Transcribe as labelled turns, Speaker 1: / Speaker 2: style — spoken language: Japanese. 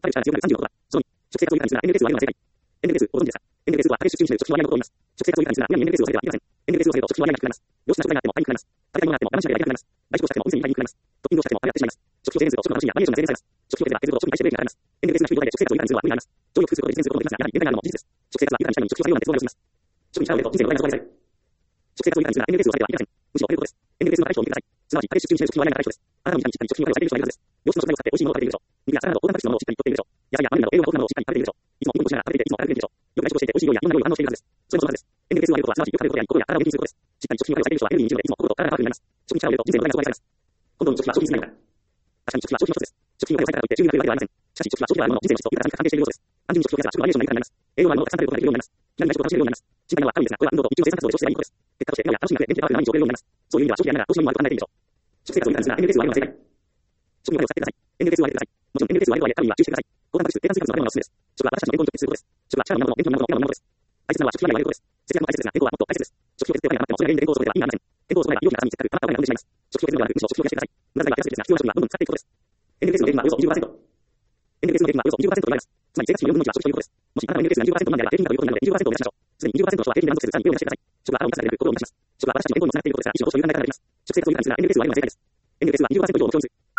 Speaker 1: 彼氏から強くなる36は、その2、直接を以下にするな NLS はあるのは正解。NLS ご存知ですか？ NLS は、出身地の直近割合のことを言います。直接を以下にするな、親に NLS をされてはいけません。NLS をされると直近割合が低くなります。良質な障害があっても、肺に膨らみます。食べたいものがあっても、我慢しなければいけなくなります。外食をしたくても、温泉に入りに膨らみます。トッピングをしたくても、あれやってしまいます。初期表現すると、食の楽しみやバリエーションが制限されます。初期表現では、削ると食に対してブレーキがかかります。NLS が低い状態で直接を以下にするのは無理があります。上位を複数することで実現することができますが、やはり限界があるのも事実です。食生活は以下にしたのに、食生活は用な鉄道が要します。食に力を入れると人生の割合が阻害される。直接を以下にするな NLS をされてはいけません。むしろということです。NLS の対象を見てください。すなわち、彼氏出身地の食品割合が対象です。あなたの身体にしっかり食品割合をされている人がいるはずです。良質の食材を使って美味しいものを食べているでしょう。肉やサラダと高タンパク質のものをしっかり摂っているでしょう。野菜やマグネなど栄養が豊富なものをしっかり食べているでしょう。いつも運動しながら食べていて、いつも体を鍛えているでしょう。よく外食をしていて美味しい料理やいろんな料理を反応しているはずです。それもそのはずです。NLS を上げることは、すなわちよく食べることや心や体を元気にすることです。しっかり食品割合をされている人はエネルギーに充電でいつも心と体がパワフルになります。食に力を入れると人生の土台が阻害されます。本当に食費は消費にしないのか。確かに食費は消費の一つです。食品割合をされたからといって収入が増えるわけではありません。しかし食費は消費ではあるものの人生の質と豊かさに関係している要素です。単純に食費を増やせば食のバリエーションが豊かになります。栄養のあるものをたくさん食べることができるようになります。気になる内食を楽しめるようになります。気になる内食を楽しめるようになります。心配なのは軽いんですが、これは運動と日常生活活動で消費がいいことです。結果として、脳や楽しみが元気でパワフルな毎日を送れるようになります。そういう意味では消費でありながら、投資にもあると考えていいでしょう。食生活を以下にするな NLS を上げるのは正解。食品割合を使ってください。NLS を上げてください。もちろん NLS を上げるとはいえ、カロリーは注意してください。高タンパク質、低炭水化物の食べ物がおすすめです。食は私たちの健康にとってすることです。食は力の源も元気の源もです。大切なのは食費割合を上げることです。節約も大切ですが、健康はもっと大切です。食費を削ってお金が余っても、それが原因で健康を損ねては意味がありません。健康を損ねれば医療費がかさみ節約、あなたはお金が生んでしまいます。食費を削るのではなく、むしろ食費を増やしてください。無駄遣いは減らすべきですが、必要な食品はどんどん使っていくことです。NLS の平均はおよそ 20%。NLS の平均はおよそ 20% と言われます。つまり生活費の4分の1は食費ということです。もしあなたの NLS が 20% 未満であれば平均がということになるので 20% を目指しましょう。すでに 20% の人は平均で満足せず、さらに上を目指してください。食は腹を満たすだけでなく心を満たします。食は私たちの健康にもつながっていることですが、一種の投資という考え方があります。直接を以下にするな NLS を上げるのは正解です。NLS は 20% 以上を目標にする。